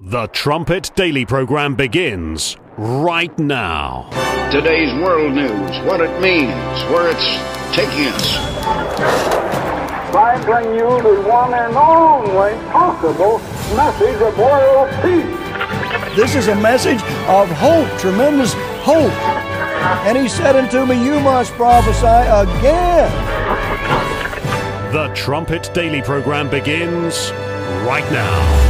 The Trumpet Daily program begins right now. Today's world news, what it means, where it's taking us. I bring you the one and only possible message of world peace. This is a message of hope, tremendous hope. And he said unto me, you must prophesy again. The Trumpet Daily program begins right now.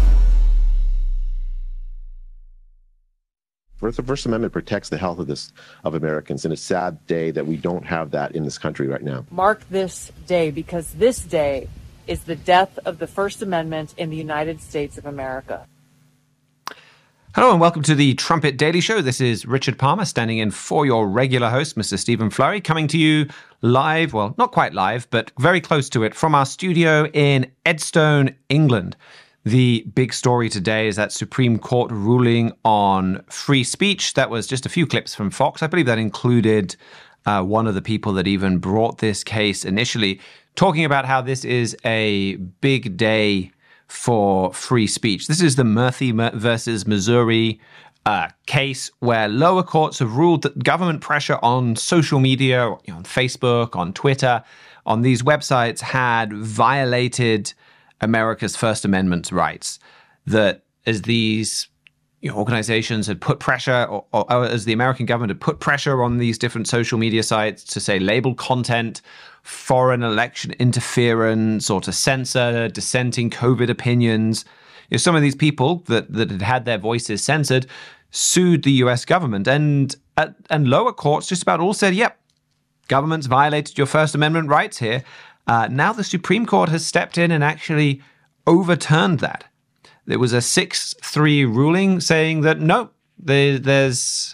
The First Amendment protects the health of Americans in a sad day that we don't have that in this country right now. Mark this day because this day is the death of the First Amendment in the United States of America. Hello and welcome to the Trumpet Daily Show. This is Richard Palmer standing in for your regular host, Mr. Stephen Flurry, coming to you live, well, not quite live, but very close to it from our studio in Edstone, England. The big story today is that Supreme Court ruling on free speech. That was just a few clips from Fox. I believe that included one of the people that even brought this case initially, talking about how this is a big day for free speech. This is the Murphy versus Missouri case where lower courts have ruled that government pressure on social media, on Facebook, on Twitter, on these websites had violated America's First Amendment rights. That as these organizations had put pressure, or as the American government had put pressure on these different social media sites to say label content foreign election interference or to censor dissenting COVID opinions, some of these people that had their voices censored sued the U.S. government, and lower courts just about all said, yep, government's violated your First Amendment rights here. Now the Supreme Court has stepped in and actually overturned that. There was a 6-3 ruling saying that no, there's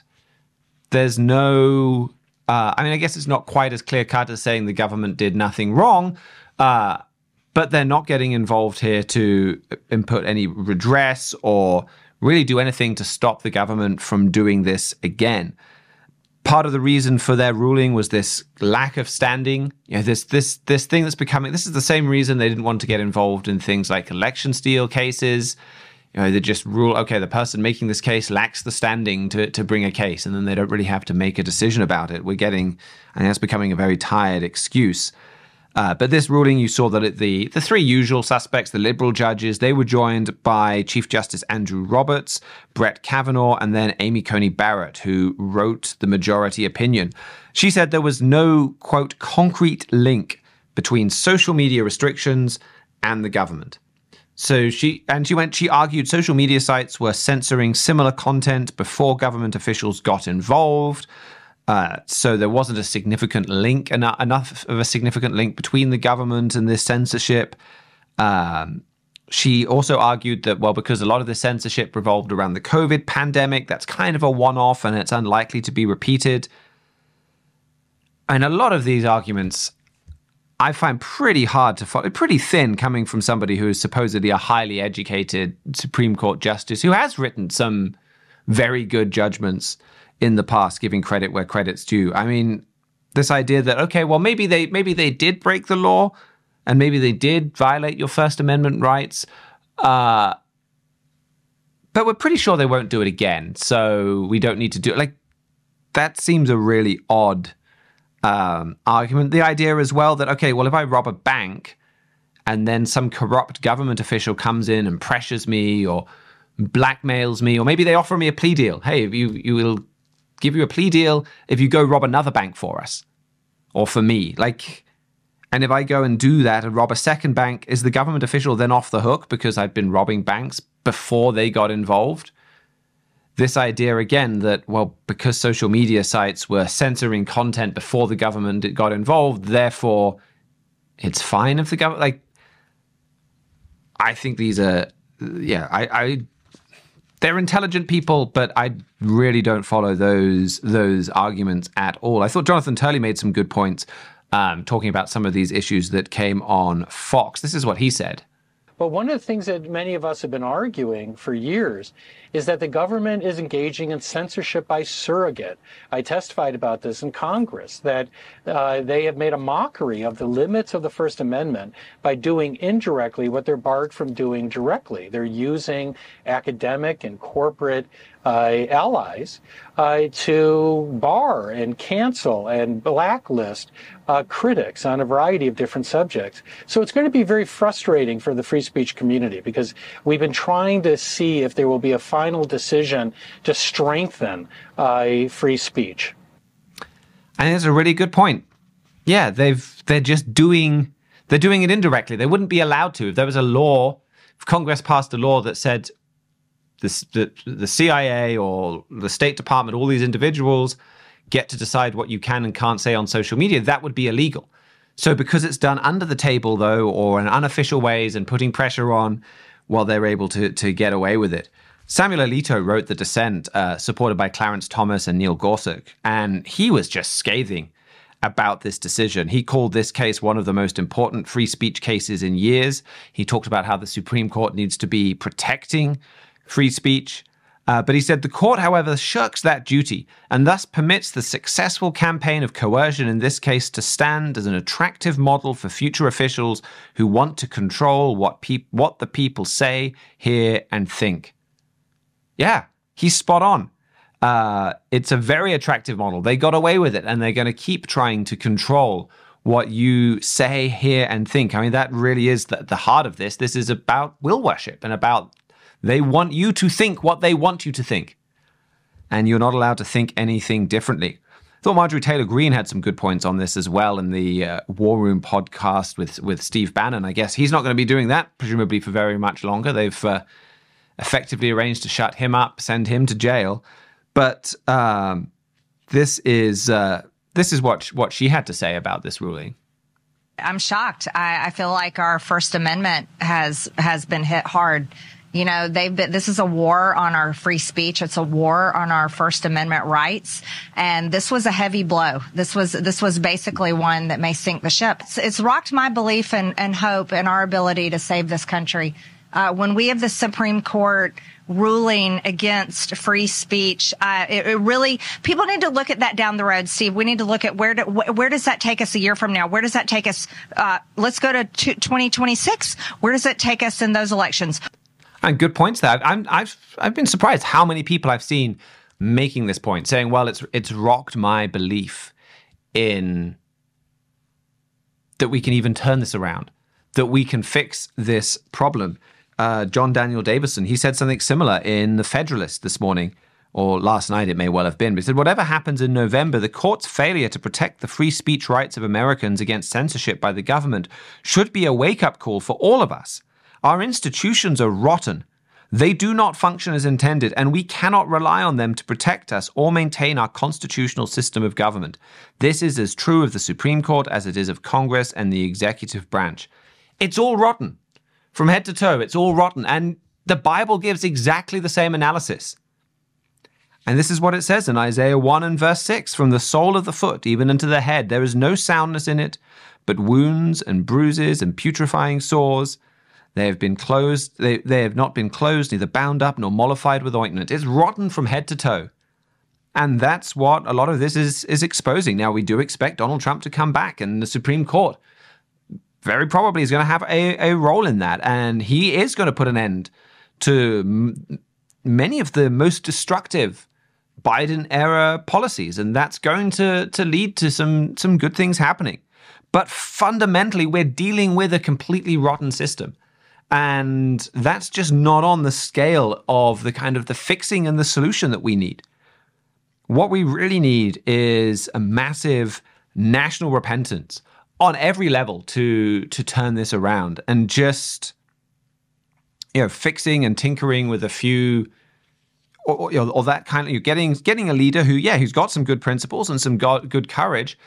no. I guess it's not quite as clear cut as saying the government did nothing wrong, but they're not getting involved here to input any redress or really do anything to stop the government from doing this again. Part of the reason for their ruling was this lack of standing. This thing that's becoming. This is the same reason they didn't want to get involved in things like election steal cases. They just rule, okay, the person making this case lacks the standing to bring a case, and then they don't really have to make a decision about it. That's becoming a very tired excuse. But this ruling, you saw that the three usual suspects, the liberal judges, they were joined by Chief Justice Andrew Roberts, Brett Kavanaugh, and then Amy Coney Barrett, who wrote the majority opinion. She said there was no, quote, concrete link between social media restrictions and the government. So she argued social media sites were censoring similar content before government officials got involved. So there wasn't a significant link, enough of a significant link between the government and this censorship. She also argued that, well, because a lot of the censorship revolved around the COVID pandemic, that's kind of a one-off and it's unlikely to be repeated. And a lot of these arguments I find pretty hard to follow, pretty thin coming from somebody who is supposedly a highly educated Supreme Court justice who has written some very good judgments in the past, giving credit where credit's due. I mean, this idea that, okay, well, maybe they did break the law and maybe they did violate your First Amendment rights, but we're pretty sure they won't do it again, so we don't need to do it. Like, that seems a really odd argument. The idea as well that, okay, well, if I rob a bank and then some corrupt government official comes in and pressures me or blackmails me, or maybe they offer me a plea deal. Hey, you will give you a plea deal if you go rob another bank for us or for me. And if I go and do that and rob a second bank, is the government official then off the hook because I've been robbing banks before they got involved? This idea again that, well, because social media sites were censoring content before the government got involved, therefore it's fine if the government, I think these are, they're intelligent people, but I really don't follow those arguments at all. I thought Jonathan Turley made some good points talking about some of these issues that came on Fox. This is what he said. But one of the things that many of us have been arguing for years is that the government is engaging in censorship by surrogate. I testified about this in Congress, that they have made a mockery of the limits of the First Amendment by doing indirectly what they're barred from doing directly. They're using academic and corporate allies to bar and cancel and blacklist critics on a variety of different subjects. So it's going to be very frustrating for the free speech community, because we've been trying to see if there will be a final decision to strengthen free speech. And it's a really good point. Yeah, they're doing it indirectly. They wouldn't be allowed to. If there was a law, if Congress passed a law that said the CIA or the State Department, all these individuals get to decide what you can and can't say on social media, that would be illegal. So because it's done under the table, though, or in unofficial ways and putting pressure on, well, they're able to get away with it. Samuel Alito wrote The Dissent, supported by Clarence Thomas and Neil Gorsuch, and he was just scathing about this decision. He called this case one of the most important free speech cases in years. He talked about how the Supreme Court needs to be protecting free speech. But he said the court, however, shirks that duty and thus permits the successful campaign of coercion in this case to stand as an attractive model for future officials who want to control what the people say, hear, and think. Yeah, he's spot on. It's a very attractive model. They got away with it, and they're going to keep trying to control what you say, hear, and think. I mean, that really is the heart of this. This is about will worship and about they want you to think what they want you to think. And you're not allowed to think anything differently. I thought Marjorie Taylor Greene had some good points on this as well in the War Room podcast with Steve Bannon. I guess he's not going to be doing that, presumably for very much longer. They've effectively arranged to shut him up, send him to jail. But this is what she had to say about this ruling. I'm shocked. I feel like our First Amendment has been hit hard. You know, this is a war on our free speech. It's a war on our First Amendment rights. And this was a heavy blow. This was basically one that may sink the ship. It's rocked my belief and hope in our ability to save this country. When we have the Supreme Court ruling against free speech, it really, people need to look at that down the road, Steve. We need to look at where does that take us a year from now? Where does that take us? Let's go to 2026. Where does it take us in those elections? And good points there. I've been surprised how many people I've seen making this point, saying, well, it's rocked my belief in that we can even turn this around, that we can fix this problem. John Daniel Davison, he said something similar in The Federalist this morning, or last night it may well have been. But he said, whatever happens in November, the court's failure to protect the free speech rights of Americans against censorship by the government should be a wake-up call for all of us. Our institutions are rotten. They do not function as intended, and we cannot rely on them to protect us or maintain our constitutional system of government. This is as true of the Supreme Court as it is of Congress and the executive branch. It's all rotten. From head to toe, it's all rotten. And the Bible gives exactly the same analysis. And this is what it says in Isaiah 1 and verse 6. From the sole of the foot even unto the head, there is no soundness in it, but wounds and bruises and putrefying sores. They have been closed. They have not been closed, neither bound up nor mollified with ointment. It's rotten from head to toe. And that's what a lot of this is exposing. Now, we do expect Donald Trump to come back, and the Supreme Court very probably is going to have a role in that. And he is going to put an end to many of the most destructive Biden-era policies. And that's going to lead to some good things happening. But fundamentally, we're dealing with a completely rotten system. And that's just not on the scale of the kind of the fixing and the solution that we need. What we really need is a massive national repentance on every level to turn this around, and just, fixing and tinkering with a few, or that kind of, you're getting a leader who's got some good principles and some good courage.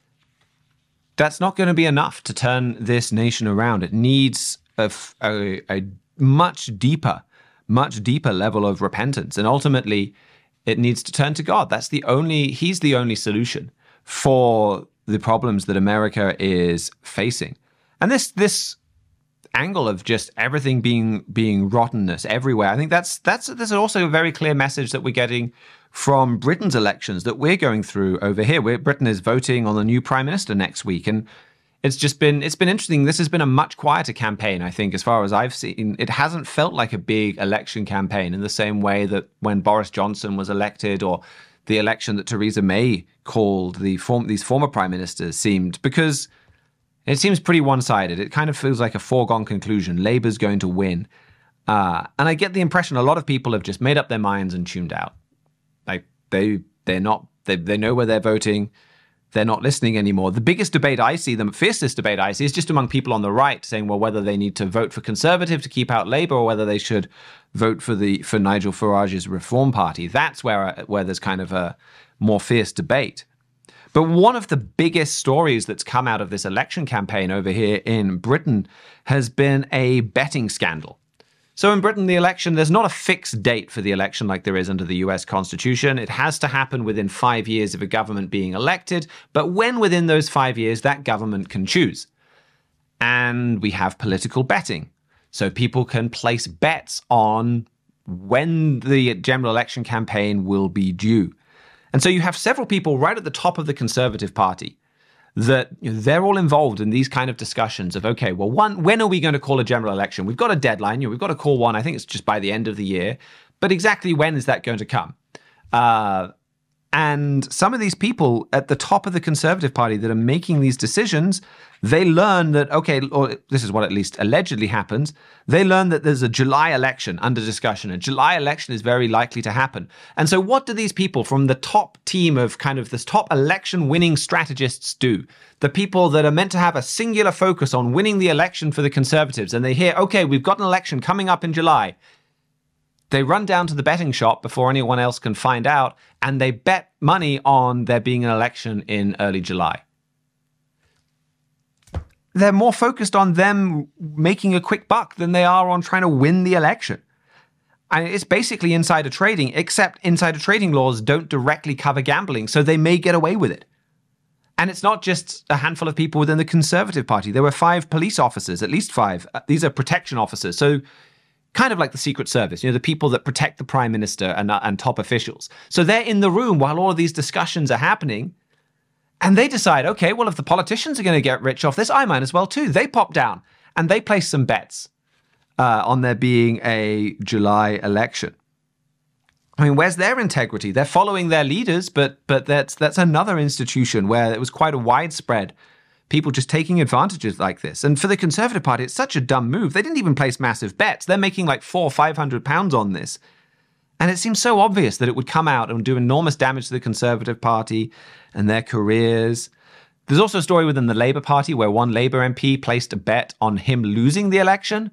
That's not going to be enough to turn this nation around. It needs a much deeper level of repentance. And ultimately, it needs to turn to God. He's the only solution for the problems that America is facing. And this angle of just everything being rottenness everywhere. I think there's also a very clear message that we're getting from Britain's elections that we're going through over here. Britain is voting on the new prime minister next week, and it's been interesting. This has been a much quieter campaign, I think, as far as I've seen. It hasn't felt like a big election campaign in the same way that when Boris Johnson was elected, or the election that Theresa May called these former prime ministers seemed, because it seems pretty one-sided. It kind of feels like a foregone conclusion. Labour's going to win. And I get the impression a lot of people have just made up their minds and tuned out. Like they know where they're voting. They're not listening anymore. The biggest debate I see, the fiercest debate I see, is just among people on the right saying, well, whether they need to vote for Conservative to keep out Labour or whether they should vote for Nigel Farage's Reform Party. That's where there's kind of a more fierce debate. But one of the biggest stories that's come out of this election campaign over here in Britain has been a betting scandal. So in Britain, the election, there's not a fixed date for the election like there is under the US Constitution. It has to happen within 5 years of a government being elected, but when within those 5 years, that government can choose. And we have political betting. So people can place bets on when the general election campaign will be due. And so you have several people right at the top of the Conservative Party that they're all involved in these kind of discussions of, okay, well, when are we going to call a general election? We've got a deadline. We've got to call one. I think it's just by the end of the year. But exactly when is that going to come? And some of these people at the top of the Conservative Party that are making these decisions, they learn that, okay, or this is what at least allegedly happens, they learn that there's a July election under discussion. A July election is very likely to happen. And so what do these people from the top team of kind of this top election winning strategists do? The people that are meant to have a singular focus on winning the election for the Conservatives, and they hear, okay, we've got an election coming up in July. They run down to the betting shop before anyone else can find out, and they bet money on there being an election in early July. They're more focused on them making a quick buck than they are on trying to win the election. And it's basically insider trading, except insider trading laws don't directly cover gambling, so they may get away with it. And it's not just a handful of people within the Conservative Party. There were 5 police officers, at least 5. These are protection officers. So kind of like the Secret Service, the people that protect the Prime Minister and top officials. So they're in the room while all of these discussions are happening, and they decide, okay, well, if the politicians are going to get rich off this, I might as well too. They pop down, and they place some bets on there being a July election. I mean, where's their integrity? They're following their leaders, but that's another institution where it was quite a widespread people just taking advantages like this. And for the Conservative Party, it's such a dumb move. They didn't even place massive bets. They're making like £400 or £500 on this. And it seems so obvious that it would come out and do enormous damage to the Conservative Party and their careers. There's also a story within the Labour Party where one Labour MP placed a bet on him losing the election.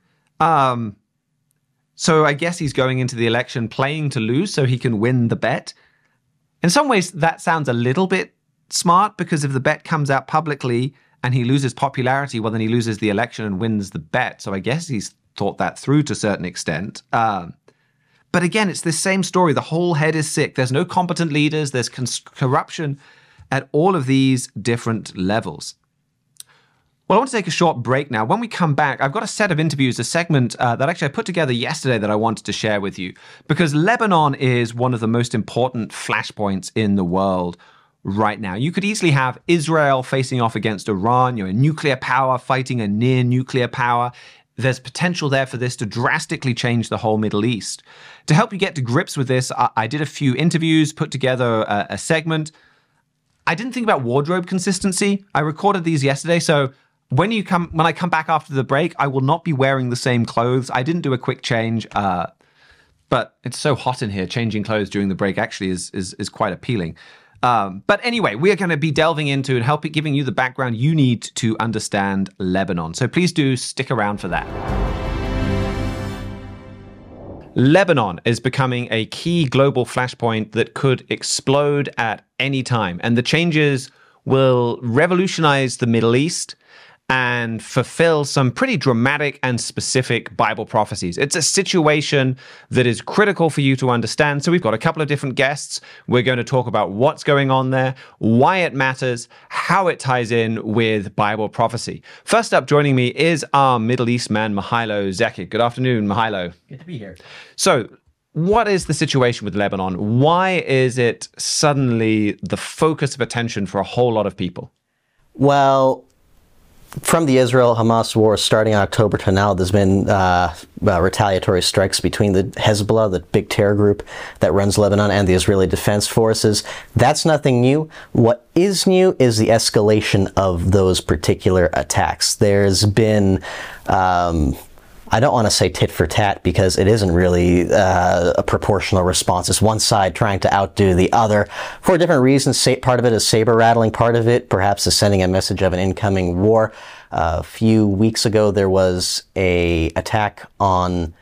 So I guess he's going into the election playing to lose so he can win the bet. In some ways, that sounds a little bit smart, because if the bet comes out publicly and he loses popularity, well, then he loses the election and wins the bet. So I guess he's thought that through to a certain extent. But again, it's this same story. The whole head is sick. There's no competent leaders. There's corruption at all of these different levels. Well, I want to take a short break now. When we come back, I've got a set of interviews, a segment that actually I put together yesterday that I wanted to share with you, because Lebanon is one of the most important flashpoints in the world right now. You could easily have Israel facing off against Iran, a nuclear power fighting a near nuclear power. There's potential there for this to drastically change the whole Middle East. To help you get to grips with this, I did a few interviews, put together a segment. I didn't think about wardrobe consistency. I recorded these yesterday, so when I come back after the break, I will not be wearing the same clothes. I didn't do a quick change, but it's so hot in here. Changing clothes during the break actually is quite appealing. But anyway, we are going to be delving into and giving you the background you need to understand Lebanon. So please do stick around for that. Lebanon is becoming a key global flashpoint that could explode at any time. And the changes will revolutionize the Middle East and fulfill some pretty dramatic and specific Bible prophecies. It's a situation that is critical for you to understand. So we've got a couple of different guests. We're going to talk about what's going on there, why it matters, how it ties in with Bible prophecy. First up, joining me is our Middle East man, Mihailo Zekic. Good afternoon, Mihailo. Good to be here. So, what is the situation with Lebanon? Why is it suddenly the focus of attention for a whole lot of people? Well, from the Israel-Hamas war starting in October to now, there's been retaliatory strikes between the Hezbollah, the big terror group that runs Lebanon, and the Israeli Defense Forces. That's nothing new. What is new is the escalation of those particular attacks. There's been I don't want to say tit for tat because it isn't really a proportional response. It's one side trying to outdo the other for different reasons. Part of it is saber rattling. Part of it perhaps is sending a message of an incoming war. A few weeks ago, there was an attack on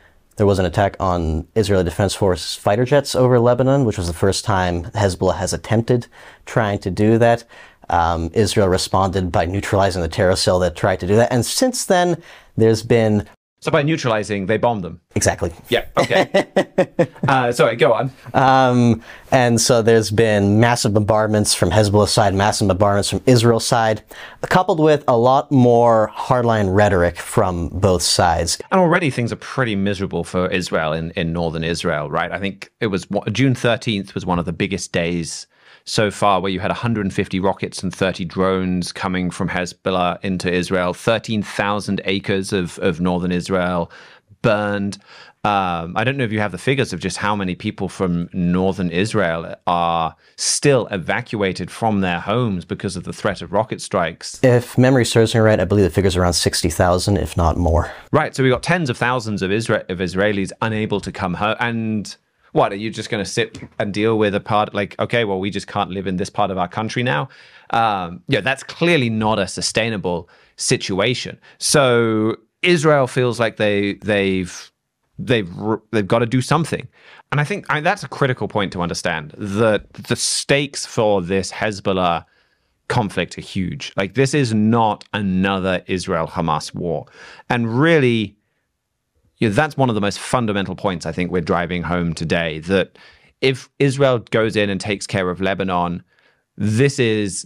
Israeli Defense Force fighter jets over Lebanon, which was the first time Hezbollah has attempted trying to do that. Israel responded by neutralizing the terror cell that tried to do that. And since then, there's been... So by neutralizing, they bombed them? Exactly. Yeah, okay. Sorry, go on. And so there's been massive bombardments from Hezbollah's side, massive bombardments from Israel's side, coupled with a lot more hardline rhetoric from both sides. And already things are pretty miserable for Israel in northern Israel, right? I think it was June 13th was one of the biggest days so far, where you had 150 rockets and 30 drones coming from Hezbollah into Israel, 13,000 acres of northern Israel burned. I don't know if you have the figures of just how many people from northern Israel are still evacuated from their homes because of the threat of rocket strikes. If memory serves me right, I believe the figure's around 60,000, if not more. Right, so we got tens of thousands of Israelis unable to come home. And what, are you just going to sit and deal with a part like, okay, well, we just can't live in this part of our country now? That's clearly not a sustainable situation. So Israel feels like they've got to do something. And I think that's a critical point to understand. The stakes for this Hezbollah conflict are huge. Like, this is not another Israel-Hamas war. And really, that's one of the most fundamental points I think we're driving home today, that if Israel goes in and takes care of Lebanon, this is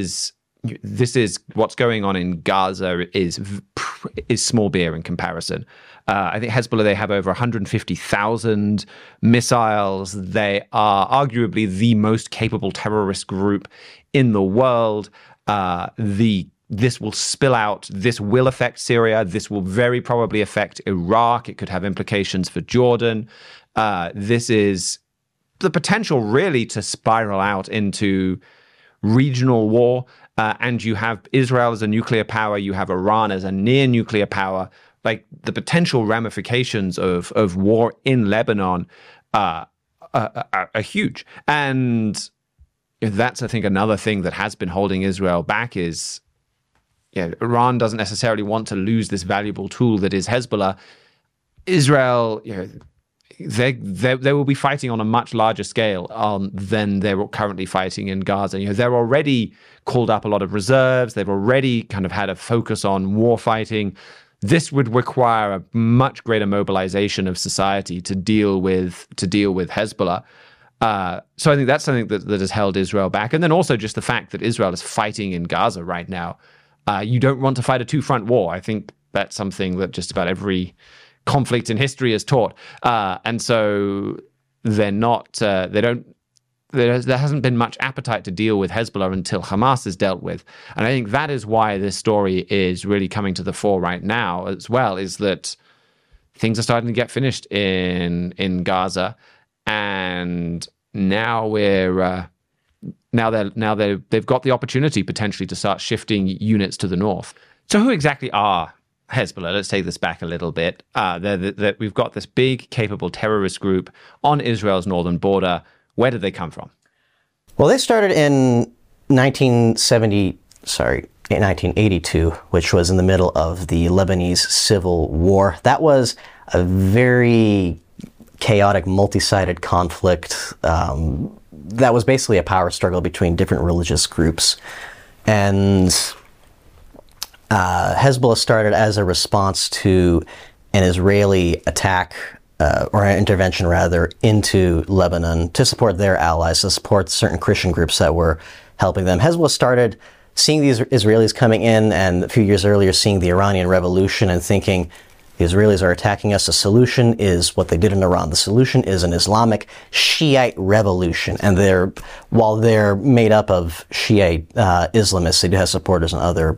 what's going on in Gaza is small beer in comparison. I think Hezbollah, they have over 150,000 missiles. They are arguably the most capable terrorist group in the world. This will spill out. This will affect Syria. This will very probably affect Iraq. It could have implications for Jordan. This is the potential really to spiral out into regional war. And you have Israel as a nuclear power. You have Iran as a near nuclear power. Like, the potential ramifications of war in Lebanon are huge. And that's, I think, another thing that has been holding Israel back is, Iran doesn't necessarily want to lose this valuable tool that is Hezbollah. Israel, they will be fighting on a much larger scale than they're currently fighting in Gaza. They're already called up a lot of reserves. They've already kind of had a focus on war fighting. This would require a much greater mobilization of society to deal with Hezbollah. So I think that's something that has held Israel back. And then also just the fact that Israel is fighting in Gaza right now. You don't want to fight a two-front war. I think that's something that just about every conflict in history has taught. And so they're not, there hasn't been much appetite to deal with Hezbollah until Hamas is dealt with. And I think that is why this story is really coming to the fore right now as well, is that things are starting to get finished in Gaza. And now they've got the opportunity potentially to start shifting units to the north. So who exactly are Hezbollah? Let's take this back a little bit. We've got this big, capable terrorist group on Israel's northern border. Where did they come from? Well, they started in 1982, which was in the middle of the Lebanese Civil War. That was a very chaotic, multi-sided conflict that was basically a power struggle between different religious groups. And Hezbollah started as a response to an Israeli attack, or an intervention rather, into Lebanon to support their allies, to support certain Christian groups that were helping them. Hezbollah started seeing these Israelis coming in, and a few years earlier seeing the Iranian Revolution and thinking, the Israelis are attacking us. The solution is what they did in Iran. The solution is an Islamic Shiite revolution. And while they're made up of Shiite Islamists, they do have supporters in other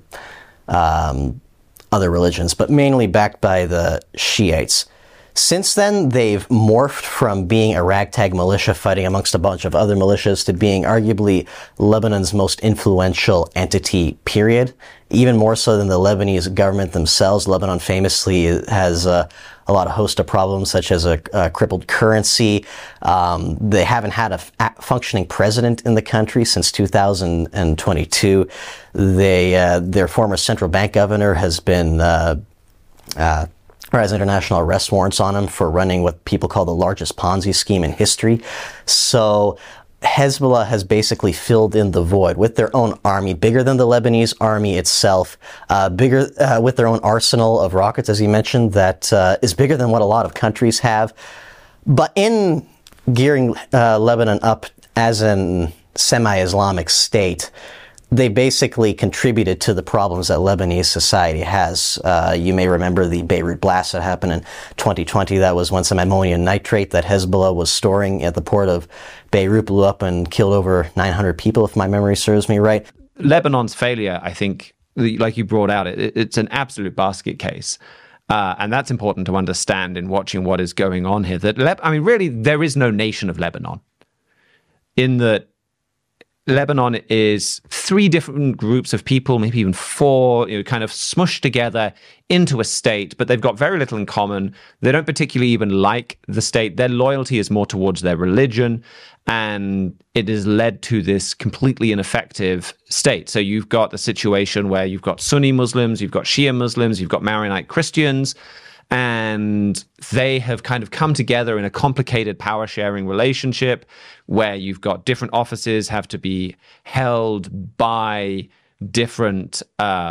religions, but mainly backed by the Shiites. Since then, they've morphed from being a ragtag militia fighting amongst a bunch of other militias to being arguably Lebanon's most influential entity, period. Even more so than the Lebanese government themselves. Lebanon famously has a host of problems, such as a crippled currency. They haven't had a functioning president in the country since 2022. Their former central bank governor has been has international arrest warrants on him for running what people call the largest Ponzi scheme in history. So Hezbollah has basically filled in the void with their own army, bigger than the Lebanese army itself, bigger with their own arsenal of rockets, as you mentioned, that is bigger than what a lot of countries have. But in gearing Lebanon up as an semi-Islamic state, they basically contributed to the problems that Lebanese society has. You may remember the Beirut blast that happened in 2020. That was when some ammonium nitrate that Hezbollah was storing at the port of Beirut blew up and killed over 900 people, if my memory serves me right. Lebanon's failure, I think, like you brought out, it's an absolute basket case. And that's important to understand in watching what is going on here. Really, there is no nation of Lebanon. In that Lebanon is three different groups of people, maybe even four, kind of smushed together into a state, but they've got very little in common. They don't particularly even like the state. Their loyalty is more towards their religion, and it has led to this completely ineffective state. So you've got the situation where you've got Sunni Muslims, you've got Shia Muslims, you've got Maronite Christians, and they have kind of come together in a complicated power-sharing relationship where you've got different offices have to be held by different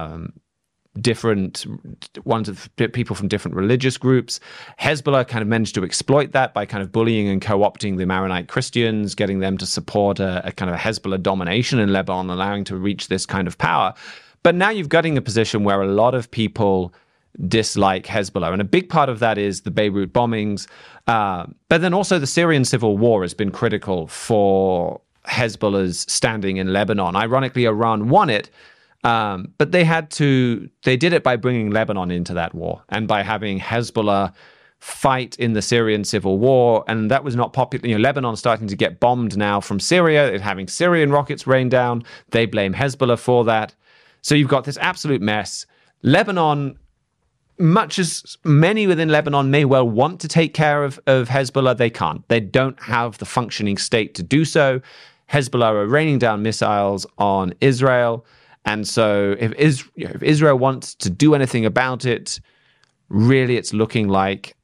ones of people from different religious groups. Hezbollah kind of managed to exploit that by kind of bullying and co-opting the Maronite Christians, getting them to support a kind of a Hezbollah domination in Lebanon, allowing to reach this kind of power. But now you've got in a position where a lot of people dislike Hezbollah. And a big part of that is the Beirut bombings. But then also the Syrian civil war has been critical for Hezbollah's standing in Lebanon. Ironically, Iran won it, but they did it by bringing Lebanon into that war and by having Hezbollah fight in the Syrian civil war. And that was not popular. Lebanon's starting to get bombed now from Syria. It's having Syrian rockets rain down. They blame Hezbollah for that. So you've got this absolute mess. Lebanon, much as many within Lebanon may well want to take care of Hezbollah, they can't. They don't have the functioning state to do so. Hezbollah are raining down missiles on Israel. And so if Israel wants to do anything about it, really it's looking like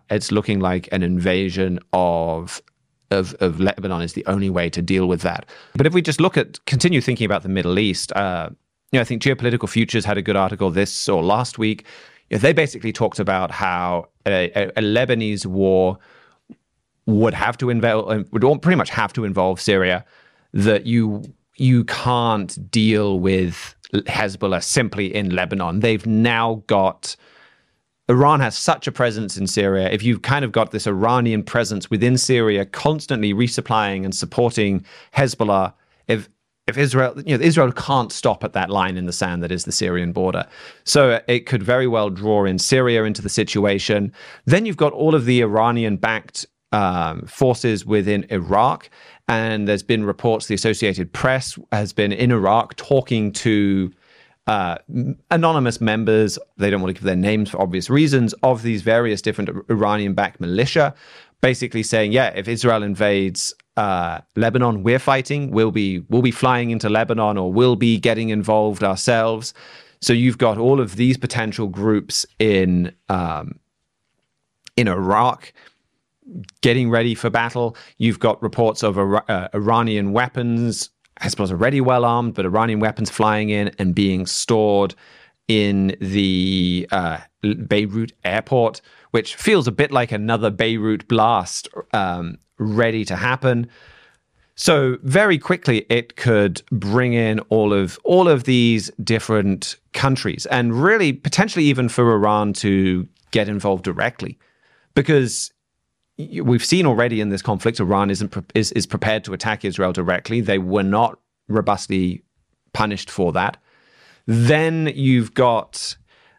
an invasion of Lebanon is the only way to deal with that. But if we just continue thinking about the Middle East, I think Geopolitical Futures had a good article this or last week. They basically talked about how a Lebanese war would pretty much have to involve Syria, that you can't deal with Hezbollah simply in Lebanon. They've now got Iran has such a presence in Syria. If you've kind of got this Iranian presence within Syria, constantly resupplying and supporting Hezbollah, if Israel can't stop at that line in the sand that is the Syrian border. So it could very well draw in Syria into the situation. Then you've got all of the Iranian-backed forces within Iraq. And there's been reports, the Associated Press has been in Iraq talking to anonymous members, they don't want to give their names for obvious reasons, of these various different Iranian-backed militia, basically saying, if Israel invades Lebanon, we're fighting, we'll be flying into Lebanon, or we'll be getting involved ourselves. So you've got all of these potential groups in Iraq getting ready for battle. You've got reports of Iranian weapons. Hezbollah's already well armed, but Iranian weapons flying in and being stored in the Beirut airport, which feels a bit like another Beirut blast ready to happen. So very quickly, it could bring in all of these different countries, and really potentially even for Iran to get involved directly, because we've seen already in this conflict, Iran is prepared to attack Israel directly. They were not robustly punished for that. Then you've got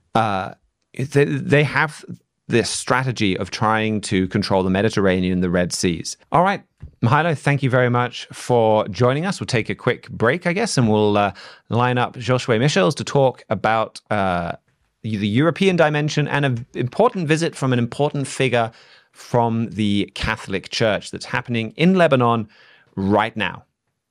they have this strategy of trying to control the Mediterranean and the Red Seas. All right, Mihailo, thank you very much for joining us. We'll take a quick break, I guess, and we'll line up Joshua Michels to talk about the European dimension and an important visit from an important figure from the Catholic Church that's happening in Lebanon right now.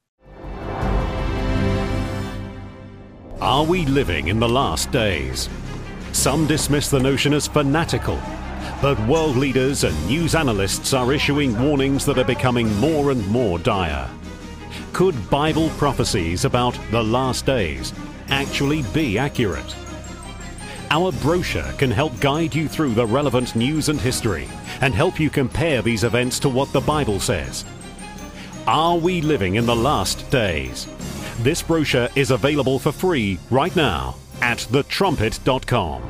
Are we living in the last days? Some dismiss the notion as fanatical, but world leaders and news analysts are issuing warnings that are becoming more and more dire. Could Bible prophecies about the last days actually be accurate? Our brochure can help guide you through the relevant news and history and help you compare these events to what the Bible says. Are we living in the last days? This brochure is available for free right now at thetrumpet.com.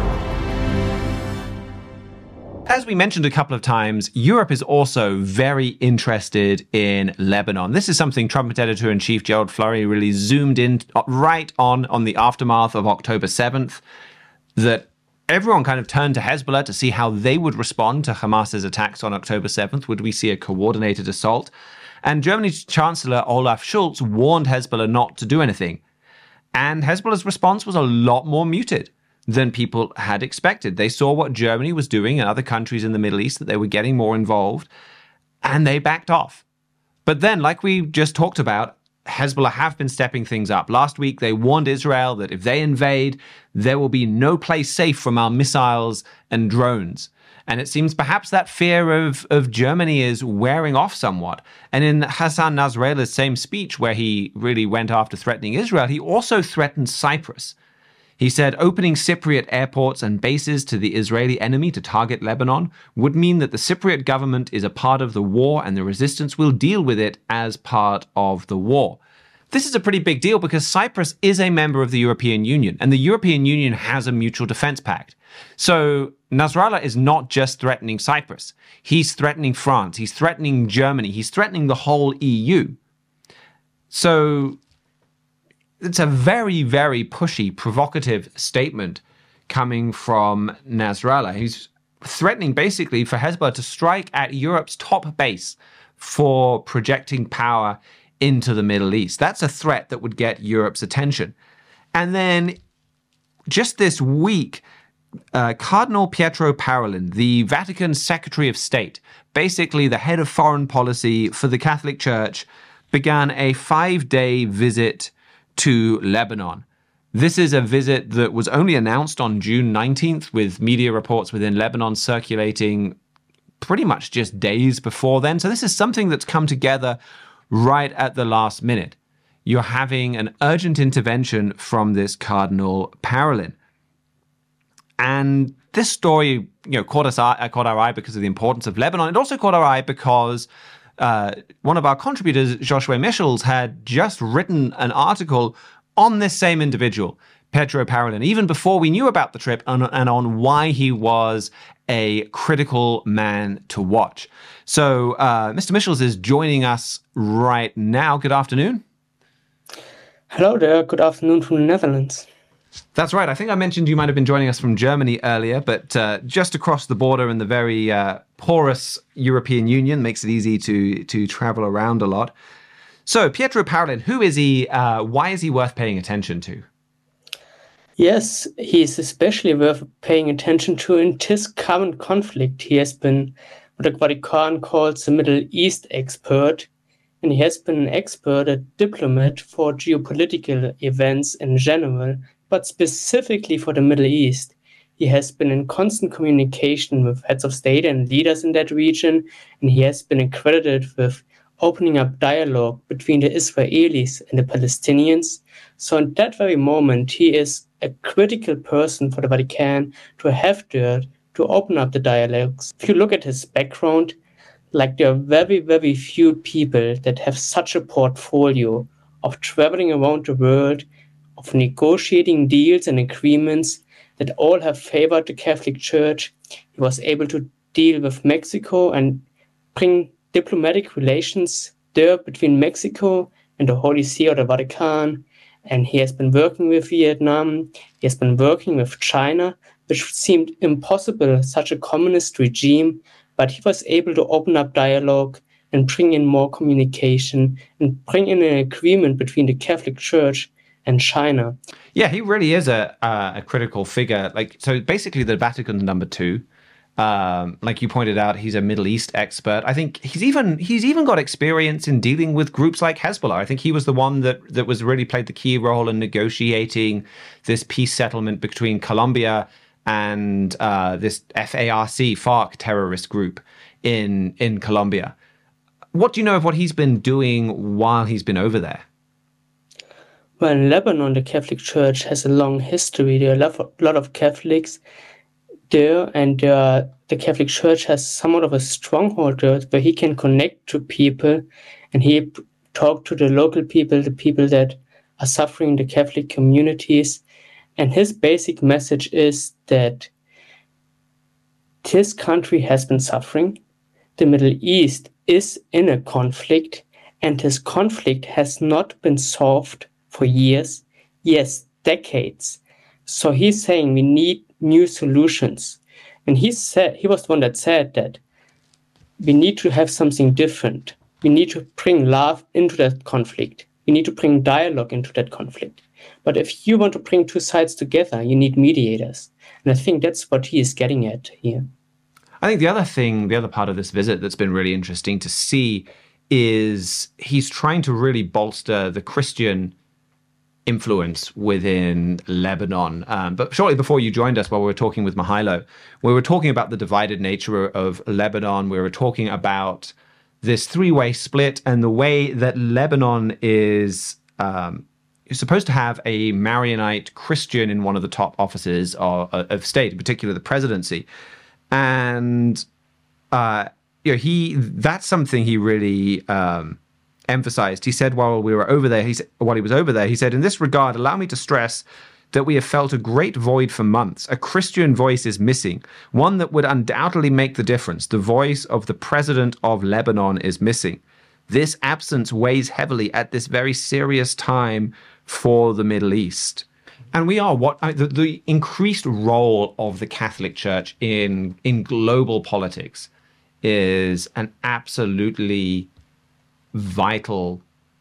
As we mentioned a couple of times, Europe is also very interested in Lebanon. This is something Trumpet Editor-in-Chief Gerald Flurry really zoomed in right on the aftermath of October 7th, that everyone kind of turned to Hezbollah to see how they would respond to Hamas's attacks on October 7th. Would we see a coordinated assault? And Germany's Chancellor Olaf Scholz warned Hezbollah not to do anything. And Hezbollah's response was a lot more muted than people had expected. They saw what Germany was doing and other countries in the Middle East, that they were getting more involved, and they backed off. But then, like we just talked about, Hezbollah have been stepping things up. Last week, they warned Israel that if they invade, there will be no place safe from our missiles and drones. And it seems perhaps that fear of Germany is wearing off somewhat. And in Hassan Nasrallah's same speech, where he really went after threatening Israel, he also threatened Cyprus. He said opening Cypriot airports and bases to the Israeli enemy to target Lebanon would mean that the Cypriot government is a part of the war and the resistance will deal with it as part of the war. This is a pretty big deal because Cyprus is a member of the European Union, and the European Union has a mutual defense pact. So Nasrallah is not just threatening Cyprus. He's threatening France. He's threatening Germany. He's threatening the whole EU. So it's a very, very pushy, provocative statement coming from Nasrallah. He's threatening basically for Hezbollah to strike at Europe's top base for projecting power into the Middle East. That's a threat that would get Europe's attention. And then just this week, Cardinal Pietro Parolin, the Vatican Secretary of State, basically the head of foreign policy for the Catholic Church, began a 5-day visit to Lebanon. This is a visit that was only announced on June 19th, with media reports within Lebanon circulating pretty much just days before then. So this is something that's come together right at the last minute. You're having an urgent intervention from this Cardinal Parolin. And this story, caught our eye because of the importance of Lebanon. It also caught our eye because one of our contributors, Joshua Michels, had just written an article on this same individual, Pietro Parolin, even before we knew about the trip and on why he was a critical man to watch. So Mr. Michels is joining us right now. Good afternoon. Hello there. Good afternoon from the Netherlands. That's right. I think I mentioned you might have been joining us from Germany earlier, but just across the border in the very porous European Union makes it easy to travel around a lot. So Pietro Parolin, who is he? Why is he worth paying attention to? Yes, he is especially worth paying attention to in this current conflict. He has been what the Vatican calls a Middle East expert, and he has been an expert, a diplomat for geopolitical events in general, but specifically for the Middle East. He has been in constant communication with heads of state and leaders in that region, and he has been accredited with opening up dialogue between the Israelis and the Palestinians. So in that very moment, he is a critical person for the Vatican to have there to open up the dialogues. If you look at his background, like there are very, very few people that have such a portfolio of traveling around the world, of negotiating deals and agreements that all have favored the Catholic Church. He was able to deal with Mexico and bring diplomatic relations there between Mexico and the Holy See or the Vatican. And he has been working with Vietnam. He has been working with China, which seemed impossible, such a communist regime. But he was able to open up dialogue and bring in more communication and bring in an agreement between the Catholic Church and China. Yeah, he really is a critical figure. Like, so basically the Vatican's number two. Like you pointed out, he's a Middle East expert. I think he's even got experience in dealing with groups like Hezbollah. I think he was the one that was really played the key role in negotiating this peace settlement between Colombia and this FARC terrorist group in Colombia. What do you know of what he's been doing while he's been over there? Well, in Lebanon, the Catholic Church has a long history. There are a lot of Catholics there, and the Catholic Church has somewhat of a stronghold there where he can connect to people, and he talk to the local people, the people that are suffering in the Catholic communities. And his basic message is that this country has been suffering. The Middle East is in a conflict, and this conflict has not been solved for years, yes, decades. So he's saying we need new solutions. And he was the one that said that we need to have something different. We need to bring love into that conflict. We need to bring dialogue into that conflict. But if you want to bring two sides together, you need mediators. And I think that's what he is getting at here. I think the other part of this visit that's been really interesting to see is he's trying to really bolster the Christian influence within Lebanon. But shortly before you joined us, while we were talking with Mihailo, we were talking about the divided nature of Lebanon. We were talking about this three-way split and the way that Lebanon is supposed to have a Maronite Christian in one of the top offices of state, in particular the presidency. And that's something he really emphasized. He said while he was over there, he said, "In this regard, allow me to stress that we have felt a great void for months. A Christian voice is missing, one that would undoubtedly make the difference. The voice of the president of Lebanon is missing. This absence weighs heavily at this very serious time for the Middle East." And we are the increased role of the Catholic Church in global politics is an absolutely vital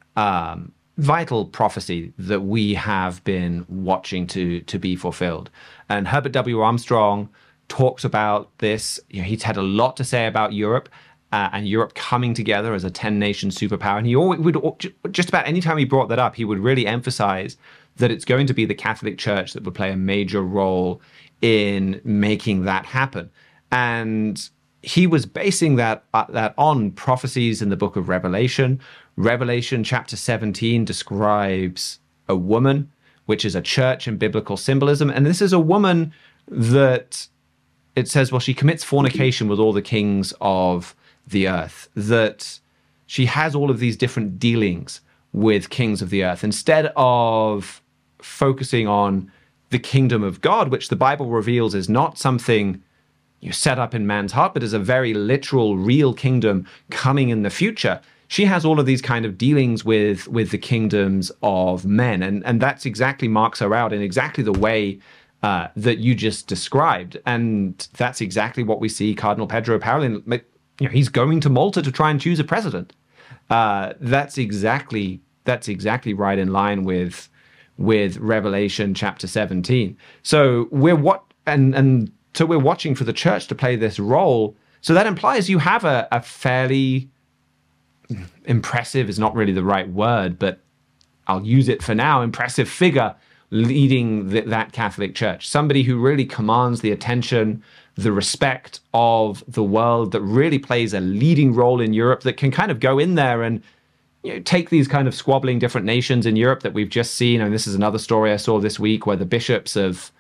prophecy that we have been watching to be fulfilled. And Herbert W. Armstrong talks about this. He's had a lot to say about Europe and Europe coming together as a 10-nation superpower. And he would, just about any time he brought that up, he would really emphasize that it's going to be the Catholic Church that would play a major role in making that happen. And he was basing that on prophecies in the book of Revelation. Revelation chapter 17 describes a woman, which is a church in biblical symbolism. And this is a woman that it says, well, she commits fornication with all the kings of the earth, that she has all of these different dealings with kings of the earth. Instead of focusing on the kingdom of God, which the Bible reveals is not something set up in man's heart, but is a very literal, real kingdom coming in the future, she has all of these kind of dealings with the kingdoms of men. And that's exactly marks her out in exactly the way that you just described. And that's exactly what we see Cardinal Pedro Parolin, he's going to Malta to try and choose a president. That's exactly right in line with Revelation chapter 17. So we're watching for the church to play this role. So that implies you have a fairly impressive is not really the right word, but I'll use it for now, impressive figure leading that Catholic Church. Somebody who really commands the attention, the respect of the world, that really plays a leading role in Europe, that can kind of go in there and take these kind of squabbling different nations in Europe that we've just seen. And this is another story I saw this week where the bishops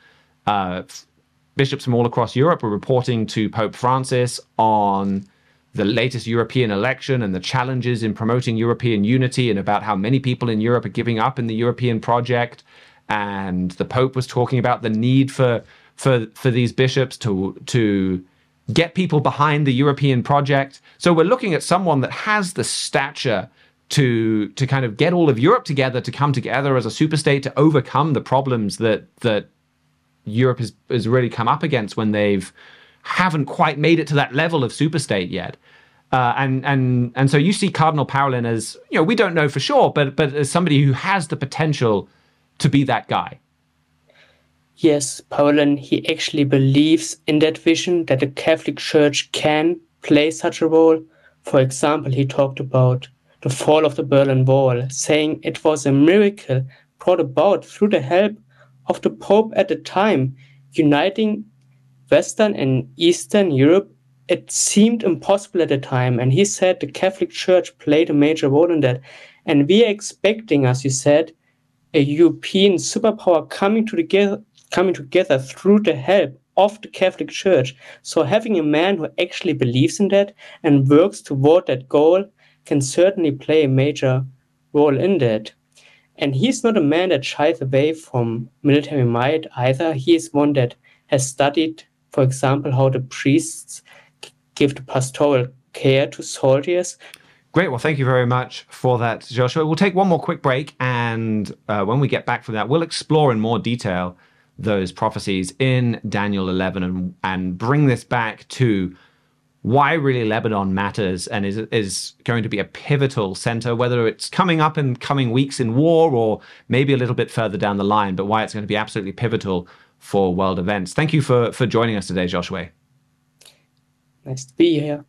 from all across Europe were reporting to Pope Francis on the latest European election and the challenges in promoting European unity, and about how many people in Europe are giving up in the European project. And the Pope was talking about the need for these bishops to get people behind the European project. So we're looking at someone that has the stature to kind of get all of Europe together, to come together as a superstate, to overcome the problems that Europe has really come up against when haven't quite made it to that level of superstate yet. And so you see Cardinal Parolin as, we don't know for sure, but as somebody who has the potential to be that guy. Yes, Parolin, he actually believes in that vision that the Catholic Church can play such a role. For example, he talked about the fall of the Berlin Wall, saying it was a miracle brought about through the help of the Pope at the time, uniting Western and Eastern Europe. It seemed impossible at the time, and he said the Catholic Church played a major role in that. And we are expecting, as you said, a European superpower coming together through the help of the Catholic Church. So having a man who actually believes in that and works toward that goal can certainly play a major role in that. And he's not a man that shies away from military might either. He is one that has studied, for example, how the priests give the pastoral care to soldiers. Great. Well, thank you very much for that, Joshua. We'll take one more quick break, and when we get back from that, we'll explore in more detail those prophecies in Daniel 11 and bring this back to why really Lebanon matters and is going to be a pivotal center, whether it's coming up in coming weeks in war or maybe a little bit further down the line, but why it's going to be absolutely pivotal for world events. Thank you for joining us today, Joshua. Nice to be here.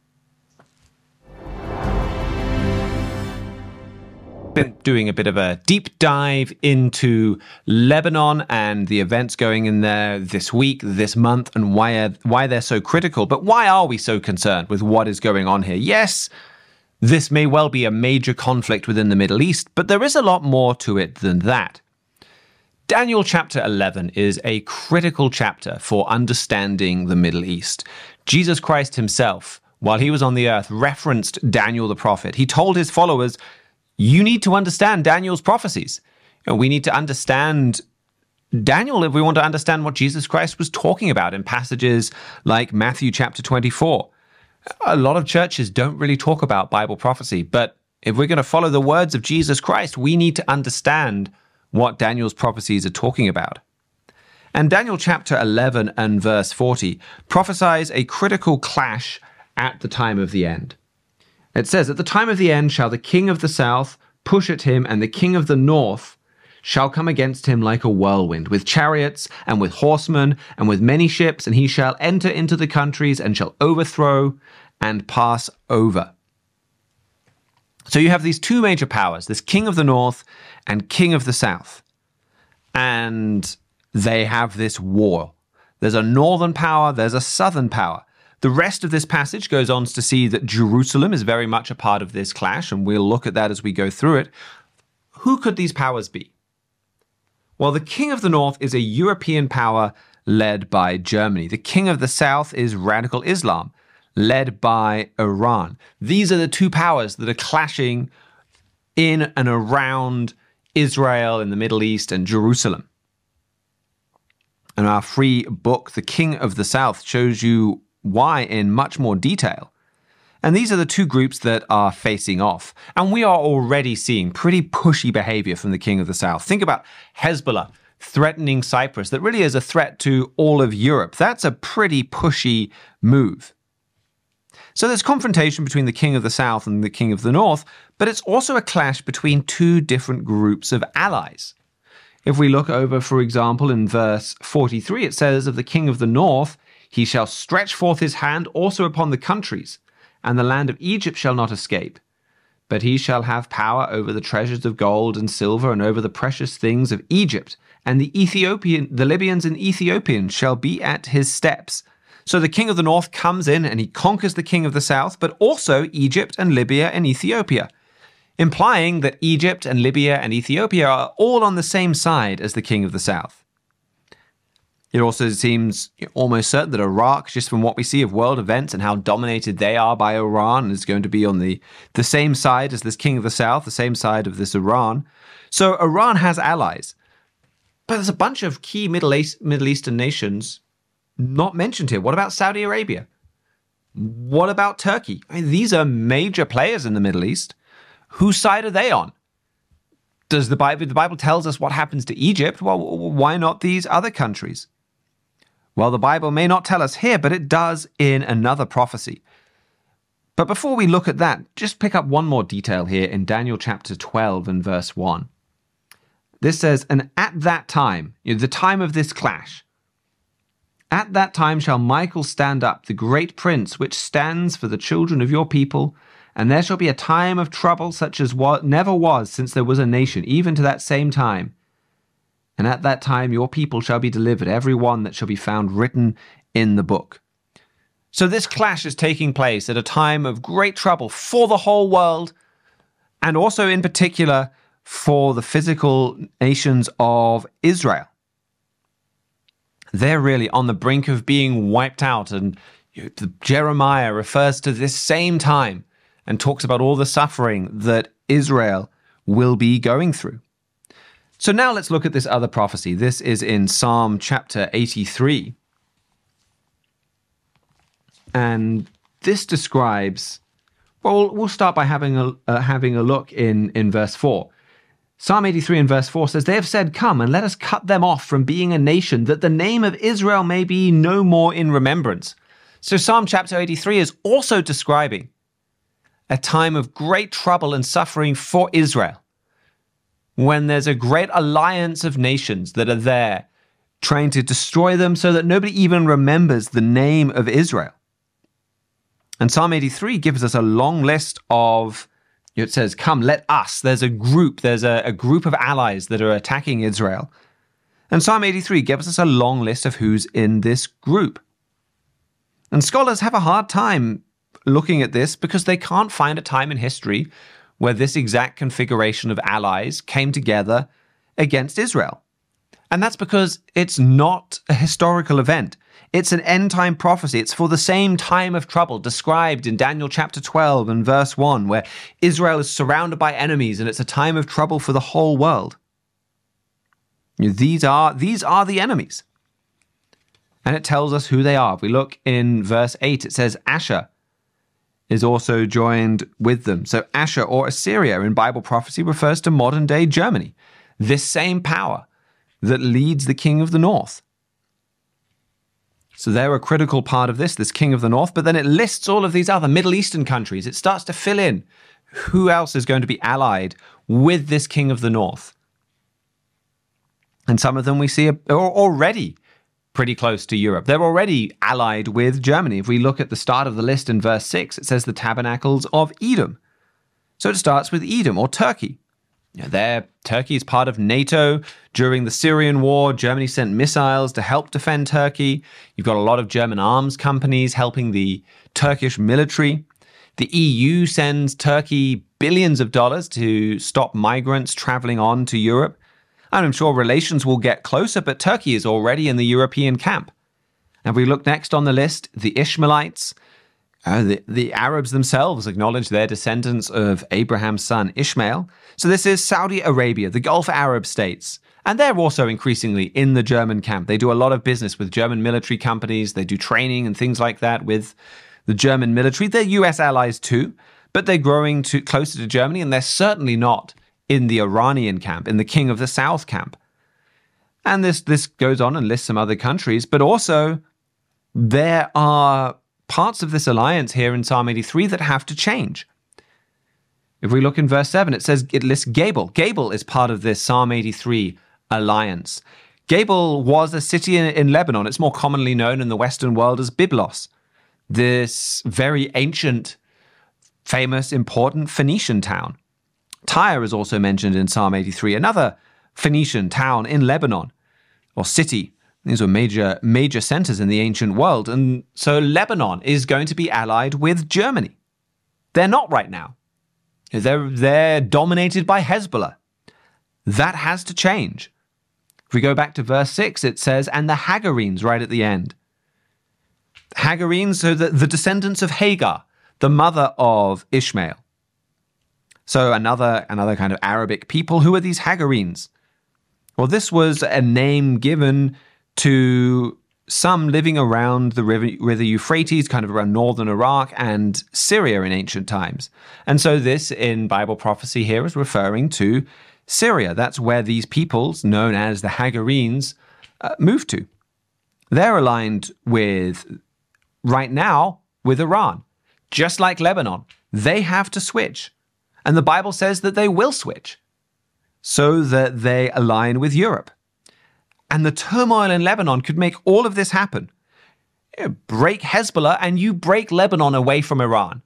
Been doing a bit of a deep dive into Lebanon and the events going in there this week, this month, and why they're so critical. But why are we so concerned with what is going on here? Yes, this may well be a major conflict within the Middle East, but there is a lot more to it than that. Daniel chapter 11 is a critical chapter for understanding the Middle East. Jesus Christ himself, while he was on the earth, referenced Daniel the prophet. He told his followers, you need to understand Daniel's prophecies. We need to understand Daniel if we want to understand what Jesus Christ was talking about in passages like Matthew chapter 24. A lot of churches don't really talk about Bible prophecy, but if we're going to follow the words of Jesus Christ, we need to understand what Daniel's prophecies are talking about. And Daniel chapter 11 and verse 40 prophesies a critical clash at the time of the end. It says, at the time of the end shall the king of the south push at him, and the king of the north shall come against him like a whirlwind, with chariots and with horsemen and with many ships, and he shall enter into the countries and shall overthrow and pass over. So you have these two major powers, this king of the north and king of the south. And they have this war. There's a northern power, there's a southern power. The rest of this passage goes on to see that Jerusalem is very much a part of this clash, and we'll look at that as we go through it. Who could these powers be? Well, the king of the north is a European power led by Germany. The king of the south is radical Islam, led by Iran. These are the two powers that are clashing in and around Israel, in the Middle East, and Jerusalem. And our free book, The King of the South, shows you why in much more detail. And these are the two groups that are facing off. And we are already seeing pretty pushy behavior from the king of the south. Think about Hezbollah threatening Cyprus. That really is a threat to all of Europe. That's a pretty pushy move. So there's confrontation between the king of the south and the king of the north, but it's also a clash between two different groups of allies. If we look over, for example, in verse 43, it says of the king of the north, he shall stretch forth his hand also upon the countries, and the land of Egypt shall not escape. But he shall have power over the treasures of gold and silver, and over the precious things of Egypt. And the Libyans and Ethiopians shall be at his steps. So the king of the north comes in and he conquers the king of the south, but also Egypt and Libya and Ethiopia. implying that Egypt and Libya and Ethiopia are all on the same side as the king of the south. It also seems almost certain that Iraq, just from what we see of world events and how dominated they are by Iran, is going to be on the same side as this king of the south, the same side of this Iran. So Iran has allies. But there's a bunch of key Middle Eastern nations not mentioned here. What about Saudi Arabia? What about Turkey? I mean, these are major players in the Middle East. Whose side are they on? Does the Bible tells us what happens to Egypt? Well, why not these other countries? Well, the Bible may not tell us here, but it does in another prophecy. But before we look at that, just pick up one more detail here in Daniel chapter 12 and verse 1. This says, "And at that time," the time of this clash, "at that time shall Michael stand up, the great prince, which stands for the children of your people, and there shall be a time of trouble such as never was since there was a nation, even to that same time. And at that time your people shall be delivered, every one that shall be found written in the book." So this clash is taking place at a time of great trouble for the whole world, and also in particular for the physical nations of Israel. They're really on the brink of being wiped out, and Jeremiah refers to this same time and talks about all the suffering that Israel will be going through. So now let's look at this other prophecy. This is in Psalm chapter 83. And this describes, well, we'll start by having a look in verse 4. Psalm 83 and verse 4 says, "They have said, 'Come, and let us cut them off from being a nation, that the name of Israel may be no more in remembrance.'" So Psalm chapter 83 is also describing a time of great trouble and suffering for Israel, when there's a great alliance of nations that are there trying to destroy them so that nobody even remembers the name of Israel. And Psalm 83 gives us a long list of, it says, "Come, let us." There's a group of allies that are attacking Israel. And Psalm 83 gives us a long list of who's in this group. And scholars have a hard time looking at this because they can't find a time in history where this exact configuration of allies came together against Israel. And that's because it's not a historical event. It's an end-time prophecy. It's for the same time of trouble described in Daniel chapter 12 and verse 1, where Israel is surrounded by enemies and it's a time of trouble for the whole world. These are the enemies. And it tells us who they are. If we look in verse 8, it says Asher is also joined with them. So Asher, or Assyria in Bible prophecy, refers to modern-day Germany, this same power that leads the king of the north. So they're a critical part of this king of the north, but then it lists all of these other Middle Eastern countries. It starts to fill in who else is going to be allied with this king of the north. And some of them we see are already pretty close to Europe. They're already allied with Germany. If we look at the start of the list in verse 6, it says the tabernacles of Edom. So it starts with Edom, or Turkey. Turkey is part of NATO. During the Syrian war, Germany sent missiles to help defend Turkey. You've got a lot of German arms companies helping the Turkish military. The EU sends Turkey billions of dollars to stop migrants traveling on to Europe. And I'm sure relations will get closer, but Turkey is already in the European camp. And if we look next on the list, the Ishmaelites, the Arabs themselves acknowledge they're descendants of Abraham's son Ishmael. So this is Saudi Arabia, the Gulf Arab states. And they're also increasingly in the German camp. They do a lot of business with German military companies. They do training and things like that with the German military. They're US allies too, but they're growing closer to Germany, and they're certainly not in the Iranian camp, in the King of the South camp. And this goes on and lists some other countries, but also there are parts of this alliance here in Psalm 83 that have to change. If we look in verse 7, it lists Gabel. Gabel is part of this Psalm 83 alliance. Gabel was a city in Lebanon. It's more commonly known in the Western world as Byblos, this very ancient, famous, important Phoenician town. Tyre is also mentioned in Psalm 83, another Phoenician town in Lebanon, or city. These were major centers in the ancient world. And so Lebanon is going to be allied with Germany. They're not right now. They're dominated by Hezbollah. That has to change. If we go back to verse 6, it says, and the Hagarenes right at the end. Hagarenes, so the descendants of Hagar, the mother of Ishmael. So another kind of Arabic people. Who are these Hagarenes? Well, this was a name given to some living around the river Euphrates, kind of around northern Iraq and Syria in ancient times. And so this, in Bible prophecy here, is referring to Syria. That's where these peoples, known as the Hagarenes, moved to. They're aligned with, right now, with Iran. Just like Lebanon, they have to switch. And the Bible says that they will switch so that they align with Europe. And the turmoil in Lebanon could make all of this happen. You break Hezbollah and you break Lebanon away from Iran.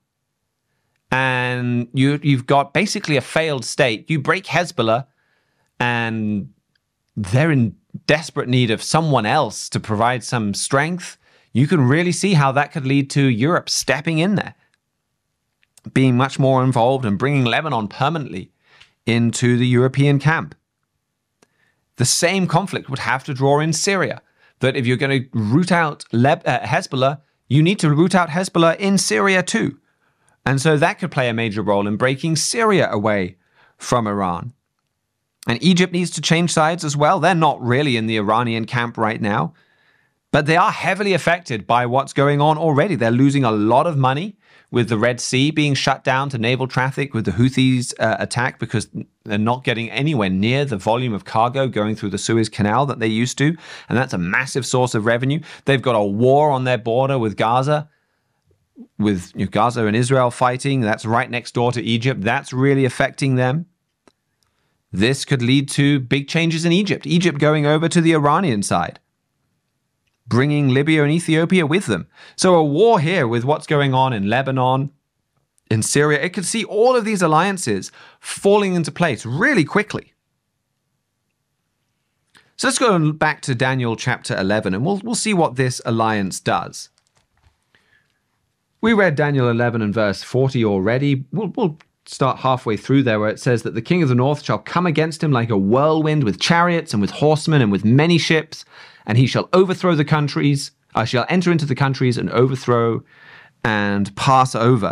And you've got basically a failed state. You break Hezbollah and they're in desperate need of someone else to provide some strength. You can really see how that could lead to Europe stepping in there, being much more involved and bringing Lebanon permanently into the European camp. The same conflict would have to draw in Syria, that if you're going to root out Hezbollah, you need to root out Hezbollah in Syria too. And so that could play a major role in breaking Syria away from Iran. And Egypt needs to change sides as well. They're not really in the Iranian camp right now, but they are heavily affected by what's going on already. They're losing a lot of money with the Red Sea being shut down to naval traffic, with the Houthis attack, because they're not getting anywhere near the volume of cargo going through the Suez Canal that they used to. And that's a massive source of revenue. They've got a war on their border with Gaza, with Gaza and Israel fighting. That's right next door to Egypt. That's really affecting them. This could lead to big changes in Egypt. Egypt going over to the Iranian side, bringing Libya and Ethiopia with them. So a war here with what's going on in Lebanon, in Syria, it could see all of these alliances falling into place really quickly. So let's go back to Daniel chapter 11, and we'll see what this alliance does. We read Daniel 11 and verse 40 already. We'll start halfway through there, where it says that the king of the north shall come against him like a whirlwind, with chariots and with horsemen and with many ships, and he shall overthrow the countries. I shall enter into the countries and overthrow and pass over.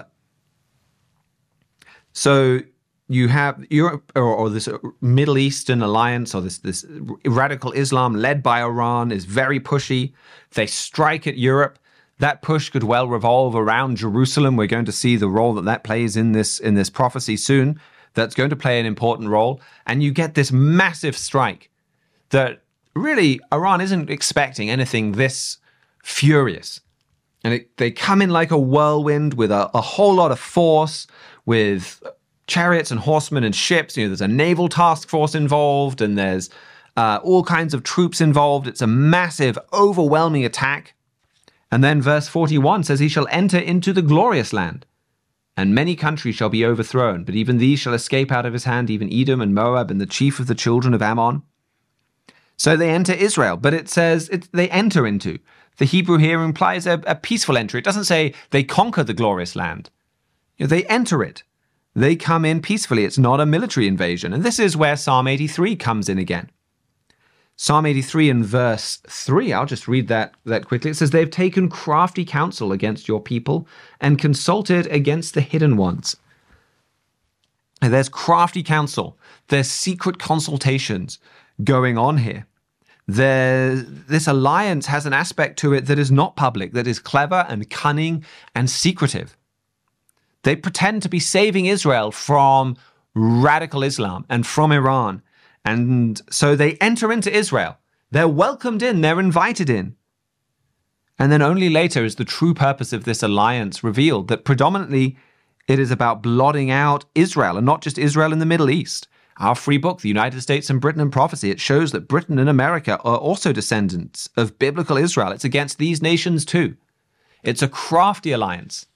So you have Europe, or this Middle Eastern alliance, or this radical Islam led by Iran is very pushy. They strike at Europe. That push could well revolve around Jerusalem. We're going to see the role that plays in this prophecy soon. That's going to play an important role. And you get this massive strike that really Iran isn't expecting anything this furious. And they come in like a whirlwind with a whole lot of force, with chariots and horsemen and ships. There's a naval task force involved, and there's all kinds of troops involved. It's a massive, overwhelming attack. And then verse 41 says, he shall enter into the glorious land, and many countries shall be overthrown, but even these shall escape out of his hand, even Edom and Moab and the chief of the children of Ammon. So they enter Israel, but it says they enter into. The Hebrew here implies a peaceful entry. It doesn't say they conquer the glorious land. They enter it. They come in peacefully. It's not a military invasion. And this is where Psalm 83 comes in again. Psalm 83 in verse 3, I'll just read that quickly. It says, they've taken crafty counsel against your people and consulted against the hidden ones. And there's crafty counsel. There's secret consultations going on here. This alliance has an aspect to it that is not public, that is clever and cunning and secretive. They pretend to be saving Israel from radical Islam and from Iran. And so they enter into Israel. They're welcomed in. They're invited in. And then only later is the true purpose of this alliance revealed, that predominantly it is about blotting out Israel, and not just Israel in the Middle East. Our free book, The United States and Britain in Prophecy, it shows that Britain and America are also descendants of biblical Israel. It's against these nations too. It's a crafty alliance.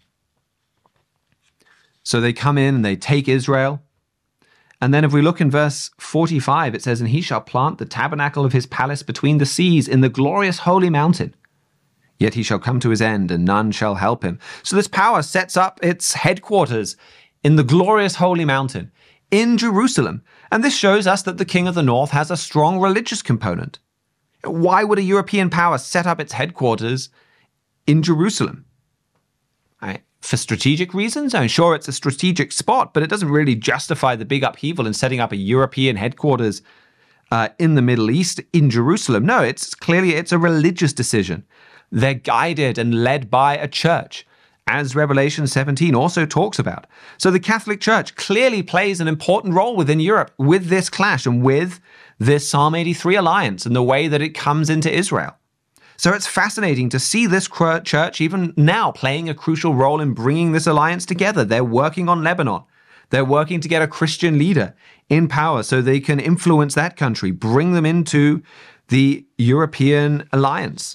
So they come in and they take Israel. And then if we look in verse 45, it says, and he shall plant the tabernacle of his palace between the seas in the glorious holy mountain. Yet he shall come to his end, and none shall help him. So this power sets up its headquarters in the glorious holy mountain, in Jerusalem. And this shows us that the King of the North has a strong religious component. Why would a European power set up its headquarters in Jerusalem? For strategic reasons? I'm sure it's a strategic spot, but it doesn't really justify the big upheaval in setting up a European headquarters in the Middle East in Jerusalem. No, it's a religious decision. They're guided and led by a church, as Revelation 17 also talks about. So the Catholic Church clearly plays an important role within Europe with this clash and with this Psalm 83 alliance and the way that it comes into Israel. So it's fascinating to see this church even now playing a crucial role in bringing this alliance together. They're working on Lebanon. They're working to get a Christian leader in power so they can influence that country, bring them into the European alliance.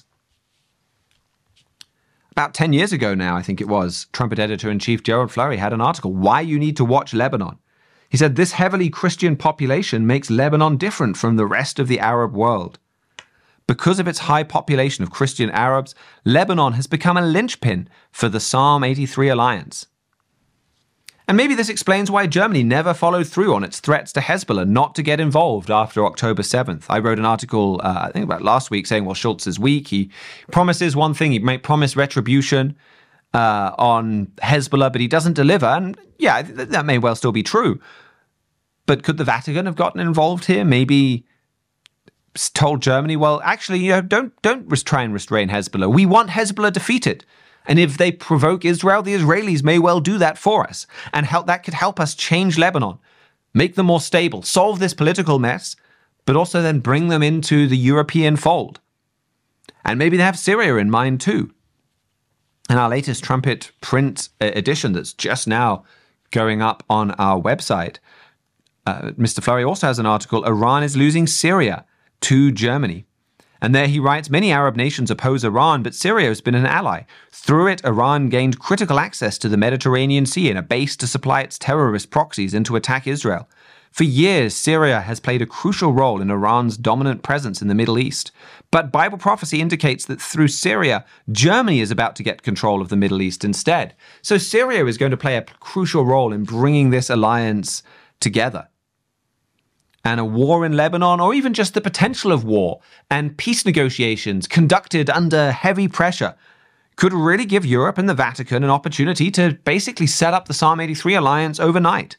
About 10 years ago now, I think it was, Trumpet Editor-in-Chief Gerald Flurry had an article, Why You Need to Watch Lebanon. He said, this heavily Christian population makes Lebanon different from the rest of the Arab world. Because of its high population of Christian Arabs, Lebanon has become a linchpin for the Psalm 83 alliance. And maybe this explains why Germany never followed through on its threats to Hezbollah not to get involved after October 7th. I wrote an article, I think about last week, saying, well, Schultz is weak. He promises one thing. He may promise retribution on Hezbollah, but he doesn't deliver. And yeah, that may well still be true. But could the Vatican have gotten involved here? Maybe told Germany, well, actually, don't try and restrain Hezbollah. We want Hezbollah defeated. And if they provoke Israel, the Israelis may well do that for us. And that could help us change Lebanon, make them more stable, solve this political mess, but also then bring them into the European fold. And maybe they have Syria in mind too. In our latest Trumpet print edition that's just now going up on our website, Mr. Flurry also has an article, Iran is losing Syria to Germany. And there he writes, many Arab nations oppose Iran, but Syria has been an ally. Through it, Iran gained critical access to the Mediterranean Sea and a base to supply its terrorist proxies and to attack Israel. For years, Syria has played a crucial role in Iran's dominant presence in the Middle East. But Bible prophecy indicates that through Syria, Germany is about to get control of the Middle East instead. So Syria is going to play a crucial role in bringing this alliance together. And a war in Lebanon, or even just the potential of war and peace negotiations conducted under heavy pressure, could really give Europe and the Vatican an opportunity to basically set up the Psalm 83 alliance overnight.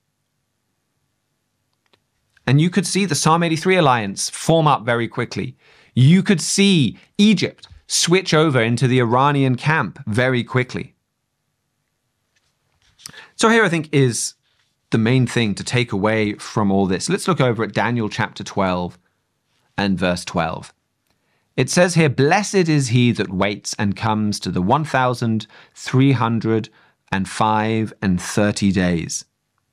And you could see the Psalm 83 alliance form up very quickly. You could see Egypt switch over into the Iranian camp very quickly. So here I think is the main thing to take away from all this. Let's look over at Daniel chapter 12 and verse 12. It says here, blessed is he that waits and comes to the 1,305 and 30 days.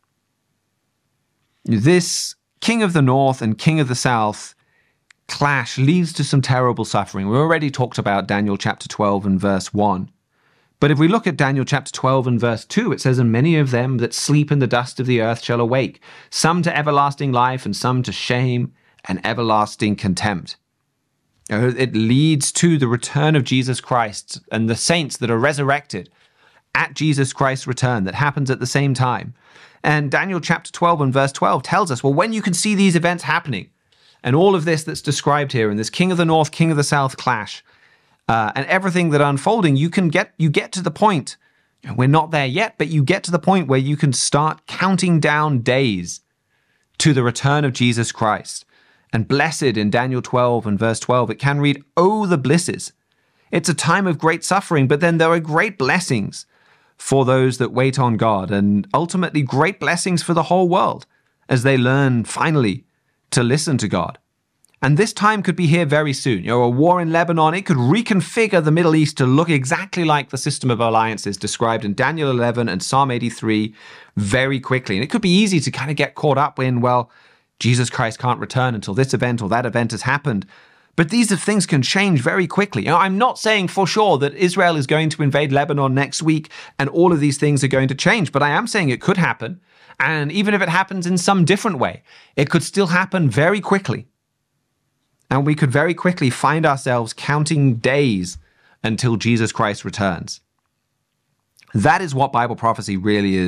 This king of the north and king of the south clash leads to some terrible suffering. We already talked about Daniel chapter 12 and verse 1. But if we look at Daniel chapter 12 and verse 2, it says, and many of them that sleep in the dust of the earth shall awake, some to everlasting life and some to shame and everlasting contempt. It leads to the return of Jesus Christ and the saints that are resurrected at Jesus Christ's return that happens at the same time. And Daniel chapter 12 and verse 12 tells us, well, when you can see these events happening and all of this that's described here in this king of the north, king of the south clash, and everything that unfolding, you get to the point, we're not there yet, but you get to the point where you can start counting down days to the return of Jesus Christ. And blessed in Daniel 12 and verse 12, it can read, oh, the blisses. It's a time of great suffering, but then there are great blessings for those that wait on God, and ultimately great blessings for the whole world as they learn finally to listen to God. And this time could be here very soon. A war in Lebanon, it could reconfigure the Middle East to look exactly like the system of alliances described in Daniel 11 and Psalm 83 very quickly. And it could be easy to kind of get caught up in, well, Jesus Christ can't return until this event or that event has happened. But these things can change very quickly. I'm not saying for sure that Israel is going to invade Lebanon next week and all of these things are going to change, but I am saying it could happen. And even if it happens in some different way, it could still happen very quickly. And we could very quickly find ourselves counting days until Jesus Christ returns. That is what Bible prophecy really is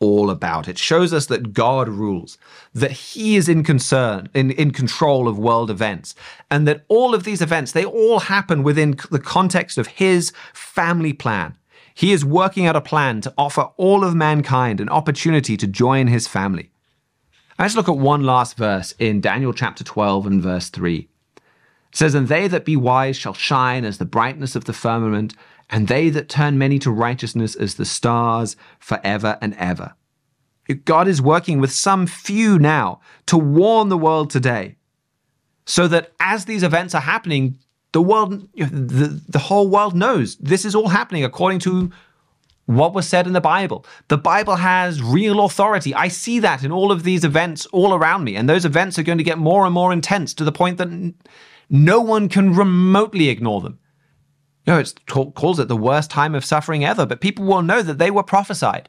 all about. It shows us that God rules, that he is in control of world events, and that all of these events, they all happen within the context of his family plan. He is working out a plan to offer all of mankind an opportunity to join his family. Let's look at one last verse in Daniel chapter 12 and verse 3. It says, "And they that be wise shall shine as the brightness of the firmament, and they that turn many to righteousness as the stars forever and ever." God is working with some few now to warn the world today, so that as these events are happening, the world, the whole world knows this is all happening according to what was said in the Bible. The Bible has real authority. I see that in all of these events all around me, and those events are going to get more and more intense to the point that no one can remotely ignore them. It calls it the worst time of suffering ever, but people will know that they were prophesied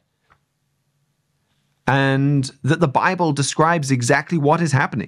and that the Bible describes exactly what is happening.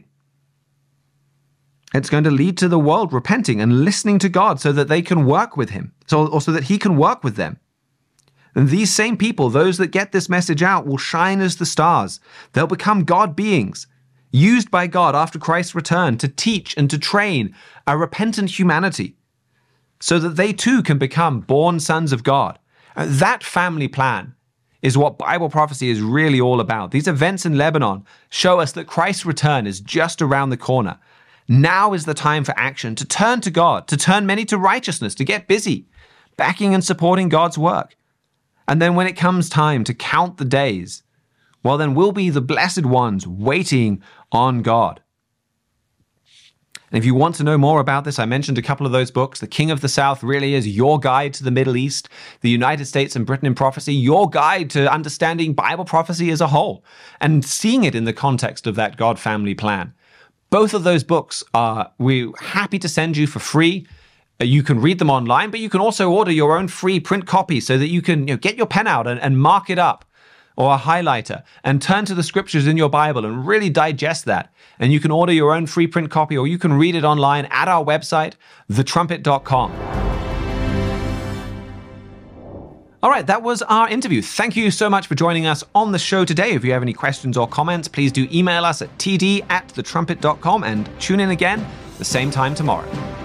It's going to lead to the world repenting and listening to God so that they can work with him, so that he can work with them. And these same people, those that get this message out, will shine as the stars. They'll become God beings, used by God after Christ's return to teach and to train a repentant humanity, so that they too can become born sons of God. That family plan is what Bible prophecy is really all about. These events in Lebanon show us that Christ's return is just around the corner. Now is the time for action, to turn to God, to turn many to righteousness, to get busy, backing and supporting God's work. And then when it comes time to count the days, well, then we'll be the blessed ones waiting on God. And if you want to know more about this, I mentioned a couple of those books. The King of the South really is your guide to the Middle East, The United States and Britain in Prophecy, your guide to understanding Bible prophecy as a whole and seeing it in the context of that God family plan. Both of those books we're happy to send you for free. You can read them online, but you can also order your own free print copy so that you can get your pen out and mark it up, or a highlighter, and turn to the scriptures in your Bible and really digest that. And you can order your own free print copy, or you can read it online at our website, thetrumpet.com. All right, that was our interview. Thank you so much for joining us on the show today. If you have any questions or comments, please do email us at td@thetrumpet.com, and tune in again the same time tomorrow.